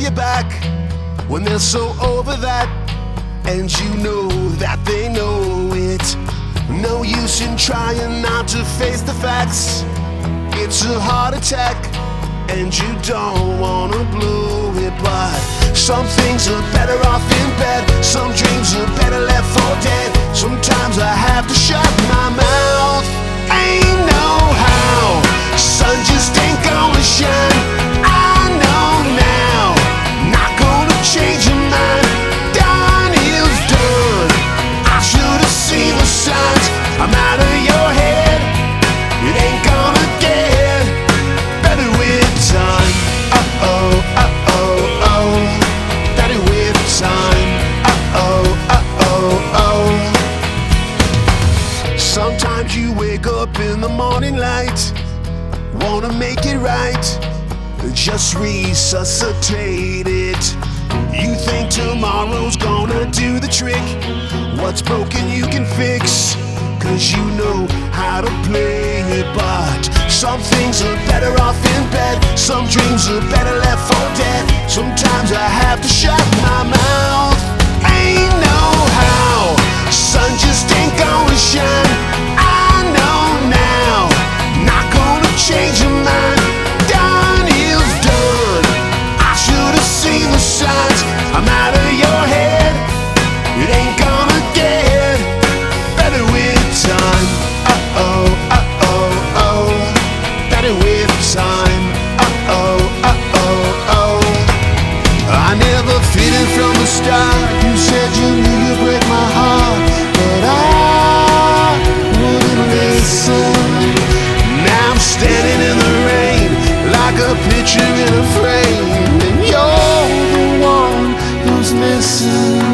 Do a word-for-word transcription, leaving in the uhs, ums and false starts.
your back when they're so over that, and you know that they know it. No use in trying not to face the facts. It's a heart attack, and you don't wanna blow it. But some things are better off in bed, some dreams are better left for dead. Sometimes I have to shut my mouth. Ain't no how, sun just ain't gonna shine. I know now, not gonna change your mind. Done is done, I should've seen the signs. I'm out of your head, it ain't gonna get better with time. Uh-oh, uh-oh, oh, better with time. Uh-oh, uh-oh, oh. Sometimes you wake up in the morning light, wanna make it right, just resuscitate it. You think tomorrow's gonna do the trick, what's broken you can fix, cause you know how to play it. But some things are better off in bed, some dreams are better left for dead. Sometimes I have to shut my mouth. Ain't no how, sun just ain't gonna shine. I know now, not gonna change your mind. Done is done, I should've seen the signs. I'm out of your head, it ain't gonna get better with time. Uh-oh, uh-oh, oh, better with time. Uh-oh, uh-oh, oh. I never fitted from the start. You said you knew you'd break my heart, but I wouldn't listen. Now I'm standing in the rain, like a picture in a frame, and you're the one who's missing.